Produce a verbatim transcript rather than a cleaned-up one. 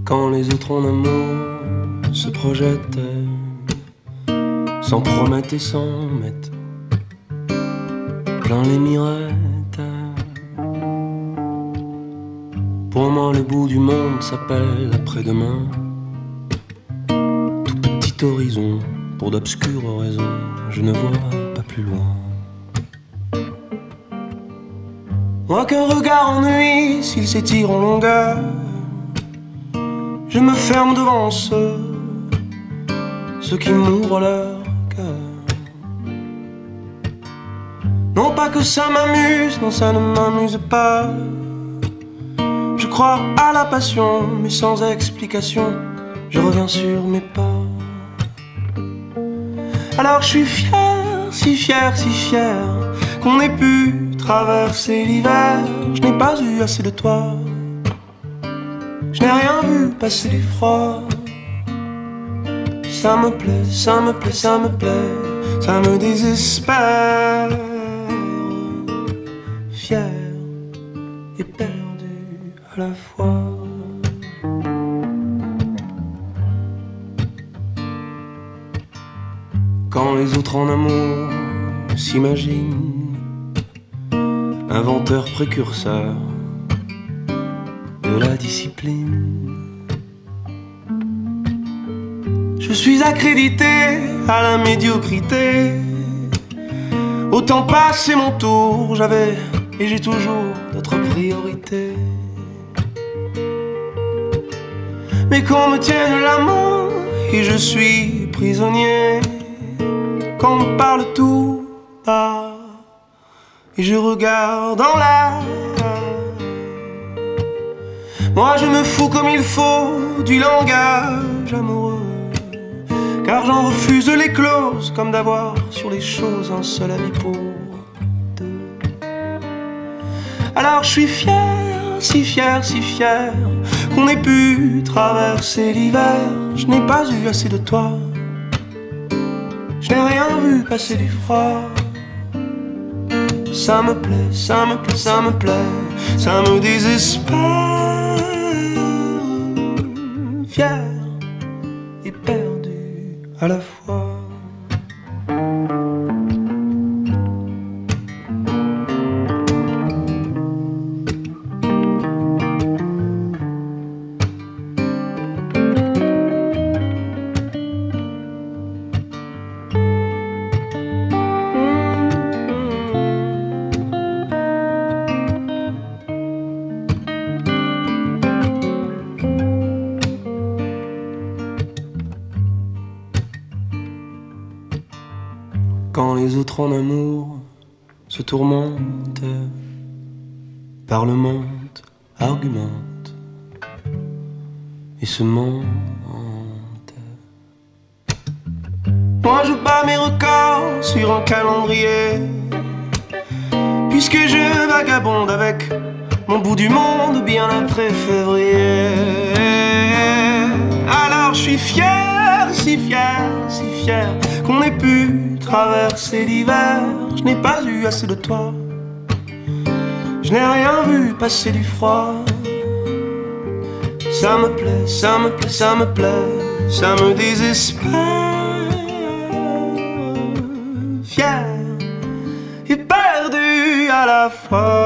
Quand les autres en amour se projettent, s'en promettent et s'en mettent plein les mirettes. Pour moi le bout du monde s'appelle après-demain. Tout petit horizon, pour d'obscures raisons, je ne vois pas plus loin. Moi qu'un regard ennuie s'il s'étire en longueur, je me ferme devant ceux, ceux qui m'ouvrent leur cœur. Non pas que ça m'amuse, non ça ne m'amuse pas. Je crois à la passion, mais sans explication, je reviens sur mes pas. Alors je suis fier, si fier, si fier, qu'on ait pu traverser l'hiver. Je n'ai pas eu assez de toi, je n'ai rien vu passer du froid. Ça me plaît, ça me plaît, ça me plaît, ça me désespère. Fier et perdu à la fois. Quand les autres en amour s'imaginent inventeurs précurseurs de la discipline, je suis accrédité à la médiocrité. Autant passer mon tour, j'avais et j'ai toujours d'autres priorités. Mais qu'on me tienne la main et je suis prisonnier. Qu'on me parle tout bas et je regarde en l'air. Moi je me fous comme il faut du langage amoureux, car j'en refuse les clauses, comme d'avoir sur les choses un seul avis pour deux. Alors je suis fier, si fier, si fier, qu'on ait pu traverser l'hiver. Je n'ai pas eu assez de toi, je n'ai rien vu passer du froid. Ça me plaît, ça me plaît, ça me plaît, ça me désespère. Fier et perdu à la fois. Quand les autres en amour se tourmentent, parlementent, argumentent et se mentent, moi je bats mes records sur un calendrier, puisque je vagabonde avec mon bout du monde bien après février. Alors je suis fier, si fier, si fier, qu'on ait pu traverser l'hiver. Je n'ai pas eu assez de toi, je n'ai rien vu passer du froid. Ça me plaît, ça me plaît, ça me plaît, ça me désespère. Fier et perdu à la fois.